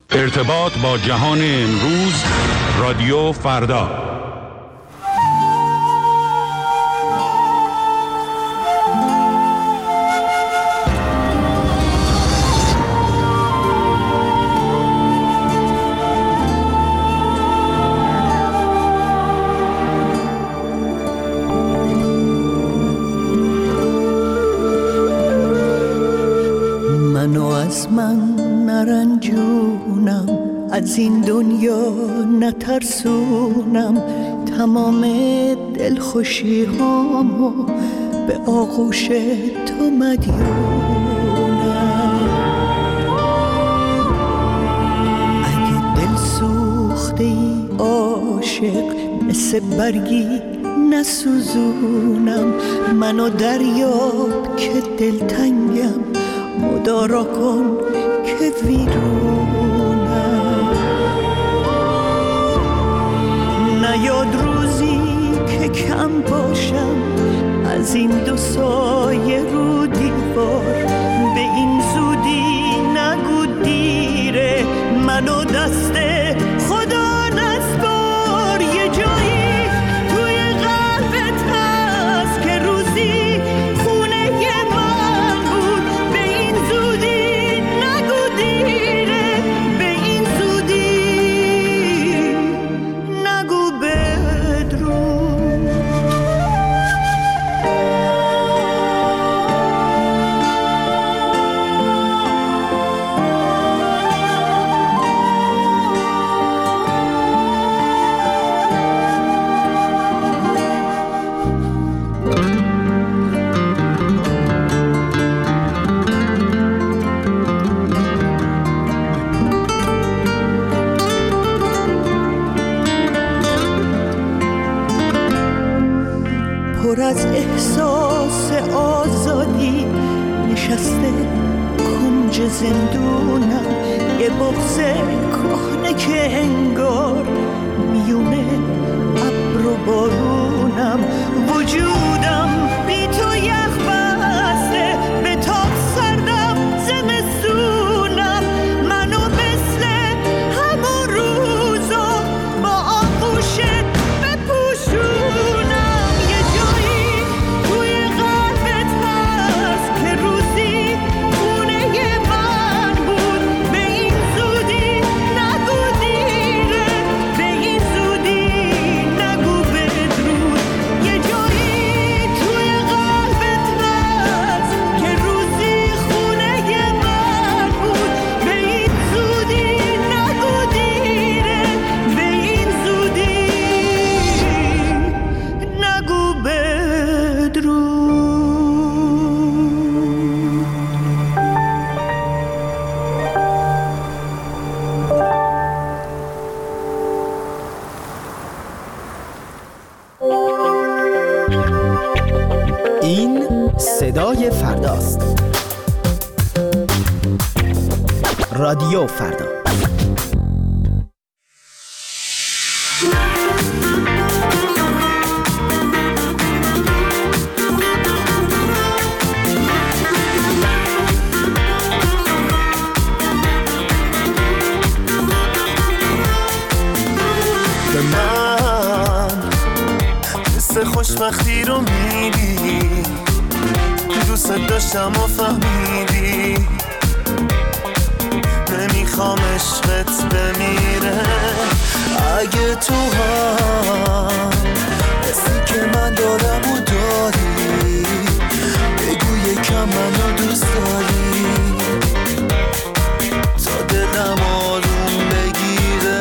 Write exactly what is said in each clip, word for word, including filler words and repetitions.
ارتباط با جهان امروز، رادیو فردا. منو از من نرنجونم، از این دنیا نترسونم، تمام دلخوشی هامو به آغوش تو مدیونم. اگه دل سوخته ای عاشق، مثل برگی نسوزونم، منو دریاب که دلتنگم، مدارا کن که ویرونم. نیاد روزی که کم باشم از این دو سایه رو دیوار، به این زودی نگو دیره، منو دست خدا نسپار. یه جایی توی قلبت هست که روزی خونه من بود، به این زودی نگو دیره، به این زودی نگو بدرود. پر از احساس آزادی نشسته کنج زندونم، یه بغض کهنه که انگار میونه ابر و بارونم. وجودم بی تو یخ بسته، به تاب سردم زمستونم، منو مثل همون روزا با آغوشت بپوشونم. این صدای فرداست. رادیو فردا. به من حس خوشبختی رو میدی، دوست داشتم و فهمیدی، نمیخوام عشقت بمیره. اگه تو هم حسی که من دارم و داری، بگو یکم منو دوست داری تا دلم آروم بگیره.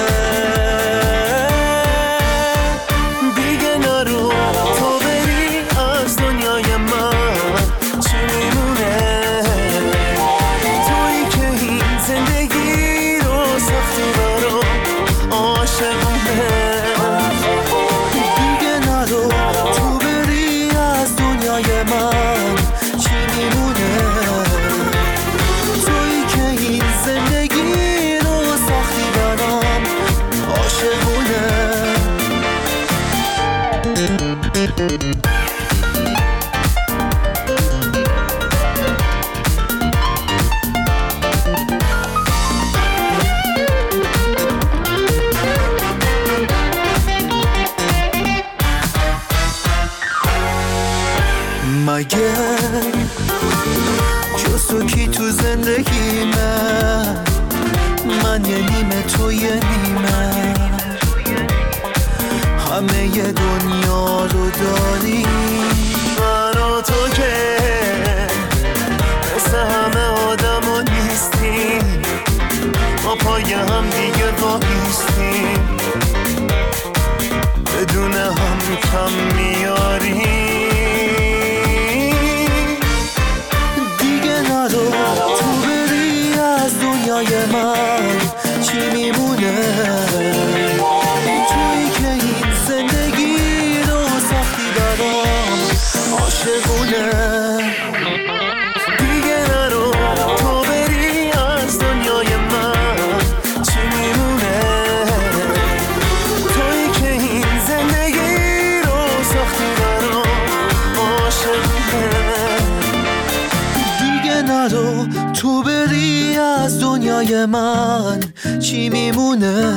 دیگه نرو تو بری از دنیای من، چی میمونه تویی که این زندگی رو سختی برام عاشقونه. دیگه نرو تو بری از دنیای من، چی میمونه تویی که این زندگی رو سختی برام عاشقونه. توی نیمه همه ی دنیا رو داری من و تو که مثل همه آدم ها نیستیم ما پای هم دیگه وایستیم بدون هم کم میاریم دیگه ندو تو بری از دنیای من چی میمونه توی که این زندگی رو سختی برام عاشقونه دیگه نرو تو بری از دنیای من چی میمونه توی که این زندگی رو سختی برام عاشقونه دیگه نرو تو بری از دنیای من چی میمونه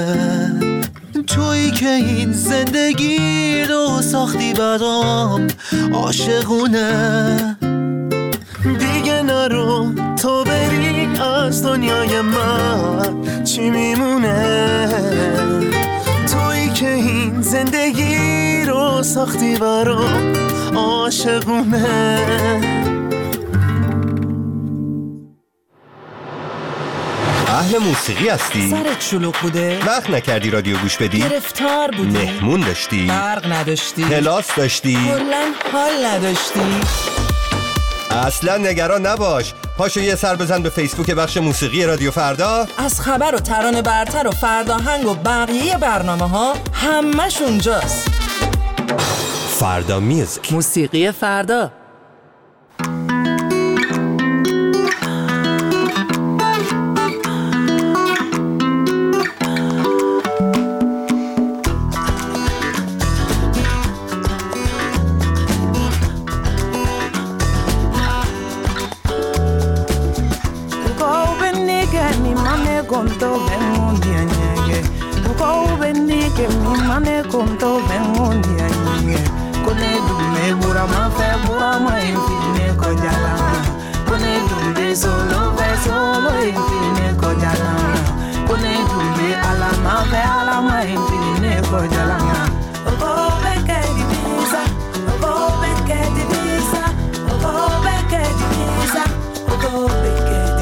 تویی که این زندگی رو ساختی برام عاشقونه دیگه نرو تو بری از دنیای من چی میمونه تویی که این زندگی رو ساختی برام عاشقونه اهل موسیقی هستی؟ سرت شلوغ بوده؟ وقت نکردی رادیو گوش بدی؟ گرفتار بودی؟ مهمون داشتی؟ برق نداشتی؟ کلاس داشتی؟ کلاً حال نداشتی؟ اصلا نگران نباش، پاشو یه سر بزن به فیسبوک بخش موسیقی رادیو فردا. از خبر و ترانه برتر و فرداهنگ و بقیه برنامه ها همش اونجاست. فردا میوزیک، موسیقی فردا. Conto ven un día llegue, Uko bendique mi mane conto ven un día llegue. Con el dume bura ma fe bura ma infine kojala. Con el dume solo fe solo infine kojala. Con el dume ala ma fe ala ma infine kojala. Uko beke divisa, uko beke divisa, uko beke divisa, uko beke divisa.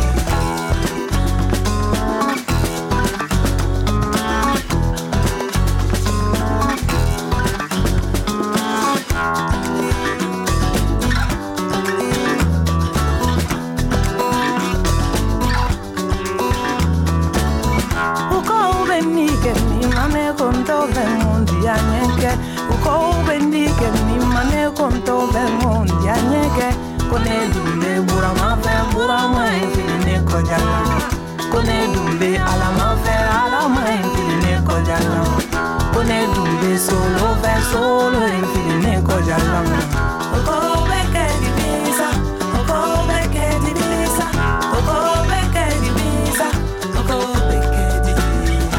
Conto ven un día ñeque, uko bendique mi mane conto ven un día ñeque. Con el dumbe bura ma fe bura ma infine kojala. Con el dumbe ala ma fe ala ma infine kojala. Con el dumbe solo fe solo infine kojala. Uko beke divisa, uko beke divisa, uko beke divisa, uko beke divisa.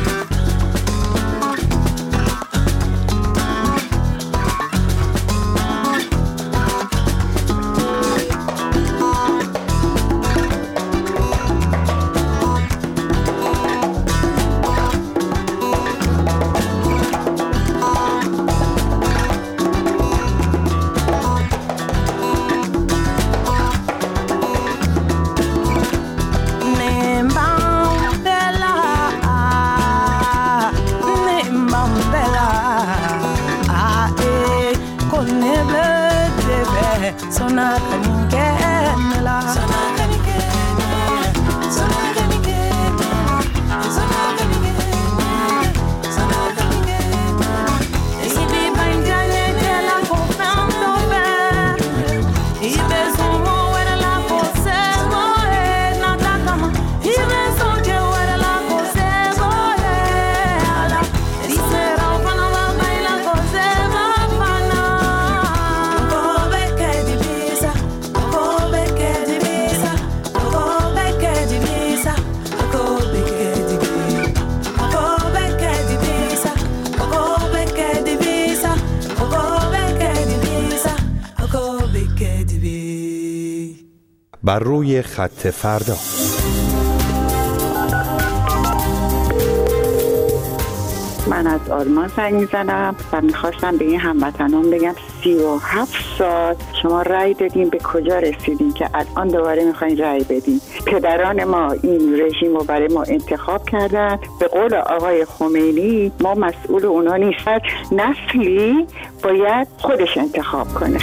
Sona kanikela, sona kanikela, sona kanikela, sona kanikela, sona kanikela. Esse biba indiane de la confando be, e besumo era la pose boe na takama, e beso je era la pose boe ala, risera pana va baila pose va pana. بر روی خط فردا. من از آلمان زنگ میزنم و میخواستم به این هموطنان بگم سی و هفت سال شما رأی دادین، به کجا رسیدین که الان دوباره میخواین رأی بدین؟ پدران ما این رژیم رو برای ما انتخاب کردن. به قول آقای خمینی ما مسئول اونا نیستن، نسلی باید خودش انتخاب کنه.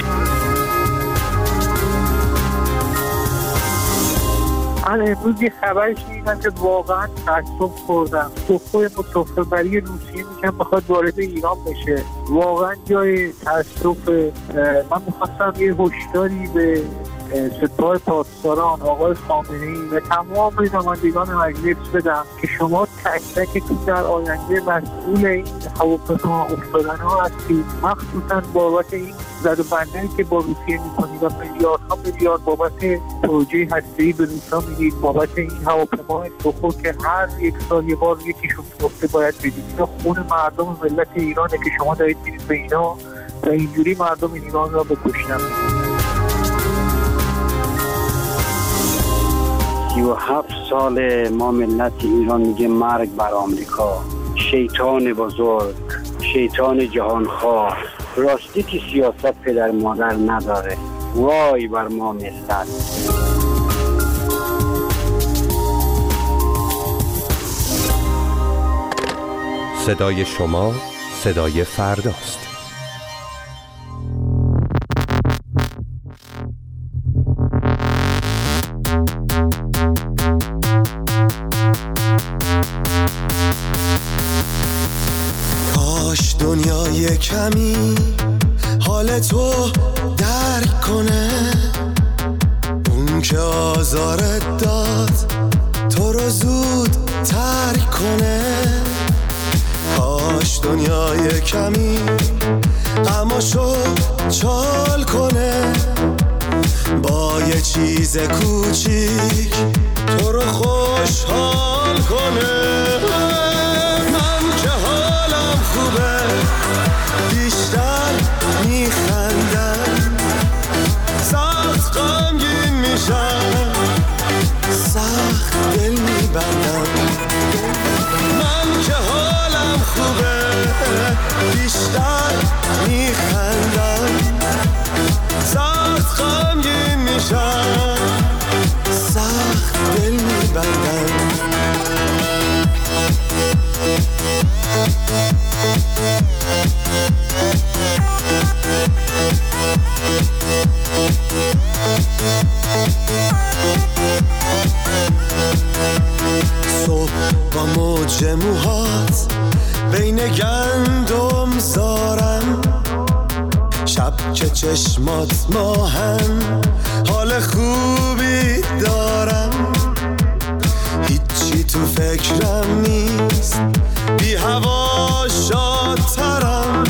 من امروز یه خبری شنیدم که واقعا تعصب خوردم. توفای متوفبری روسیه میگن بخواد وارد ایران بشه. واقعا جای تعصب. من میخواستم یه هشداری به سپاه پاسداران آقای خامنه‌ای و تمام نمایندگان مجلس بدم که شما تک تکتون در آینده مسئول این هواپیما افتادن‌ها هستید، مخصوصا بابت این زد و بندی که با روسیه میکنید و میلیاردها میلیارد بابت پروژه هسته‌ای به روسا میدید، بابت این هواپیما سخو که هر یک سال یه بار یکیشون گفته باید بدید. اینا خون مردم ملت ایرانه که شما دارید میدید به اینا و اینجوری مردم ایران را بکشن. سی و هفت سال ما ملت ایران میگه مرگ بر آمریکا، شیطان بزرگ، شیطان جهانخوار. راستی که سیاست پدر مادر نداره. وای بر ما ملت. صدای شما صدای فرداست. کاش دنیای کمی حال تو درک کنه، اون که آزارت داد تو رو زود ترک کنه. کاش دنیای کمی غماشو چال کنه، با یه چیز کوچیک تو رو خوشحال کنه. من که حالم خوبه بیشتر میخندم، سخت غمگین میشم، سخت دل میبندم. من که حالم خوبه بیشتر میخندم، سخت غمگین میشم، سخت دل میبندم. صبح با موج موهات بین گندم زارم، شب که چشمات ماهن حال خوبی دارم. هیچی تو فکرم نیست، بی هوا شادترم،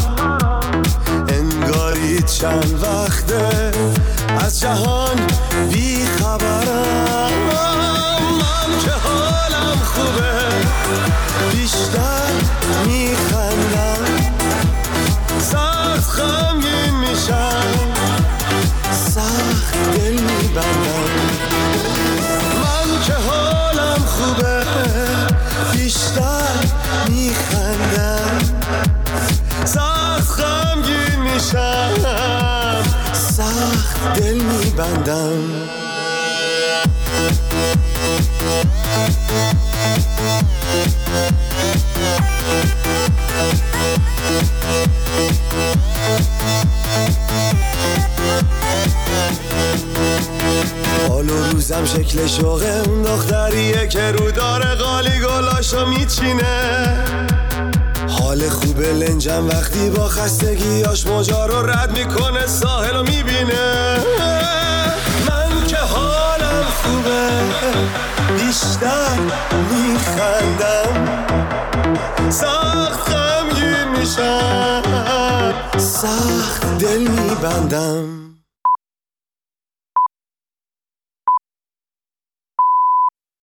انگاری چند وقته از جهان بی خبرم. من که حالم خوبه بیشتر میخندم، سخت غمگین میشم، سخت دل میبندم. من که حالم خوبه بیشتر میخندم، سخت غمگین میشم، سخت دل میبندم. حال و روزم شکل شوقه اون دختریه که رو داره قالی گلاشو میچینه. حال خوبه لنجم وقتی با خستگیاش موجا رو رد میکنه، ساحل رو میبینه. من که حالم خوبه بیشتر میخندم، سخت غمگین میشم، سخت دل میبندم.